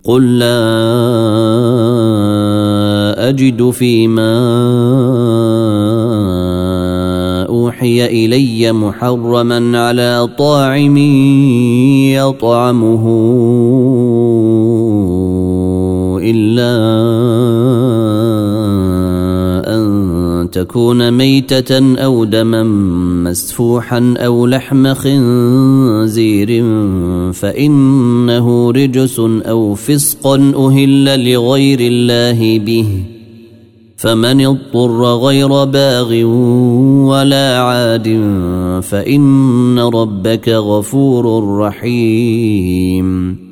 قل لا أجد فيما أوحي إلي محرما على طاعم يطعمه إلا أن تكون ميتة أو دما مسفوحا أو لحم خنزير فإنه رجس أو فسقا أهل لغير الله به فمن اضطر غير باغ ولا عاد فإن ربك غفور رحيم